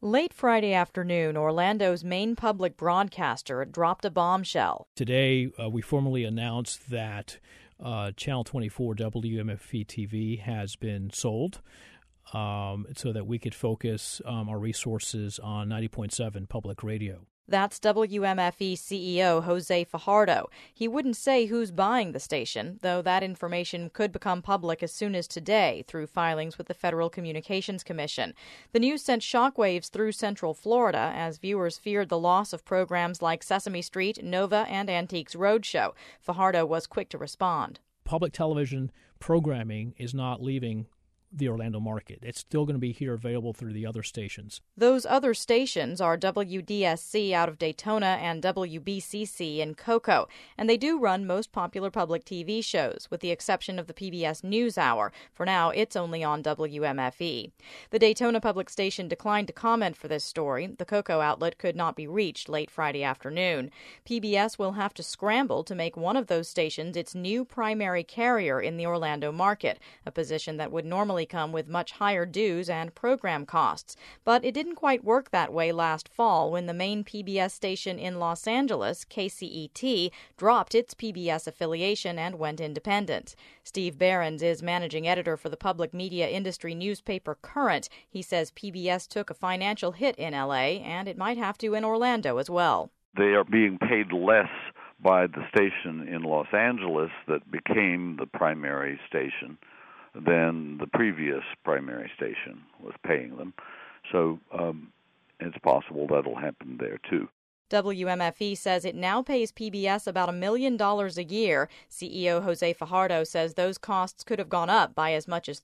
Late Friday afternoon, Orlando's main public broadcaster dropped a bombshell. Today, we formally announced that Channel 24 WMFE-TV has been sold so that we could focus our resources on 90.7 public radio. That's WMFE CEO Jose Fajardo. He wouldn't say who's buying the station, though that information could become public as soon as today through filings with the Federal Communications Commission. The news sent shockwaves through Central Florida as viewers feared the loss of programs like Sesame Street, Nova, and Antiques Roadshow. Fajardo was quick to respond. Public television programming is not leaving the Orlando market. It's still going to be here available through the other stations. Those other stations are WDSC out of Daytona and WBCC in Cocoa, and they do run most popular public TV shows, with the exception of the PBS NewsHour. For now, it's only on WMFE. The Daytona public station declined to comment for this story. The Cocoa outlet could not be reached late Friday afternoon. PBS will have to scramble to make one of those stations its new primary carrier in the Orlando market, a position that would normally come with much higher dues and program costs. But it didn't quite work that way last fall when the main PBS station in Los Angeles, KCET, dropped its PBS affiliation and went independent. Steve Behrens is managing editor for the public media industry newspaper Current. He says PBS took a financial hit in LA, and it might have to in Orlando as well. They are being paid less by the station in Los Angeles that became the primary station than the previous primary station was paying them. So it's possible that'll happen there, too. WMFE says it now pays PBS about $1 million a year. CEO Jose Fajardo says those costs could have gone up by as much as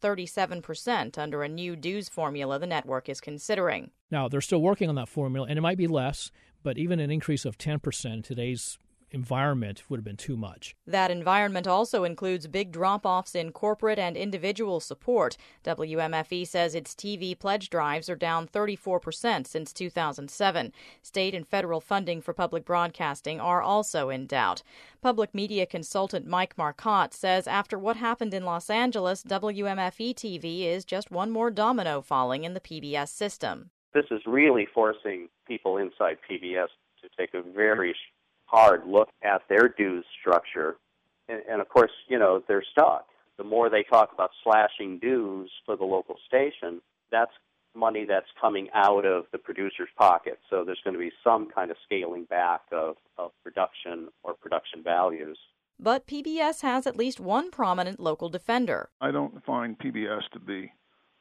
37% under a new dues formula the network is considering. Now, they're still working on that formula, and it might be less, but even an increase of 10% in today's environment would have been too much. That environment also includes big drop-offs in corporate and individual support. WMFE says its TV pledge drives are down 34% since 2007. State and federal funding for public broadcasting are also in doubt. Public media consultant Mike Marcotte says after what happened in Los Angeles, WMFE-TV is just one more domino falling in the PBS system. This is really forcing people inside PBS to take a very hard look at their dues structure. And of course, they're stuck. The more they talk about slashing dues for the local station, that's money that's coming out of the producer's pocket. So there's going to be some kind of scaling back of production or production values. But PBS has at least one prominent local defender. I don't find PBS to be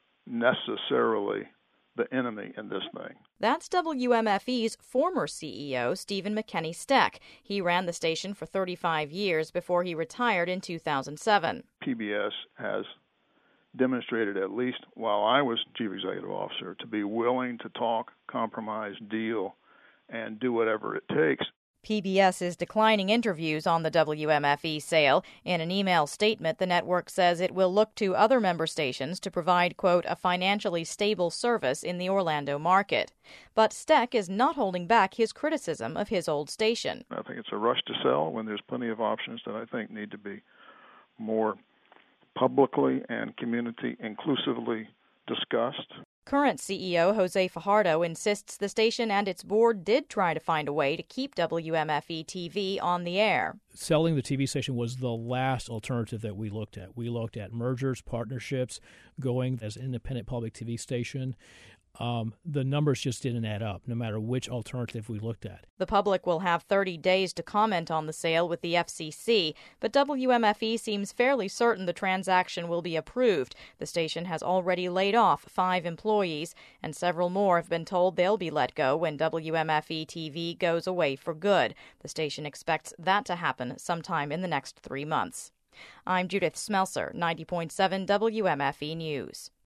necessarily the enemy in this thing. That's WMFE's former CEO, Stephen McKenney-Steck. He ran the station for 35 years before he retired in 2007. PBS has demonstrated, at least while I was chief executive officer, to be willing to talk, compromise, deal, and do whatever it takes. PBS is declining interviews on the WMFE sale. In an email statement, the network says it will look to other member stations to provide, quote, a financially stable service in the Orlando market. But Steck is not holding back his criticism of his old station. I think it's a rush to sell when there's plenty of options that I think need to be more publicly and community inclusively discussed. Current CEO Jose Fajardo insists the station and its board did try to find a way to keep WMFE-TV on the air. Selling the TV station was the last alternative that we looked at. We looked at mergers, partnerships, going as an independent public TV station. The numbers just didn't add up, no matter which alternative we looked at. The public will have 30 days to comment on the sale with the FCC, but WMFE seems fairly certain the transaction will be approved. The station has already laid off 5 employees, and several more have been told they'll be let go when WMFE-TV goes away for good. The station expects that to happen sometime in the next 3 months. I'm Judith Smelser, 90.7 WMFE News.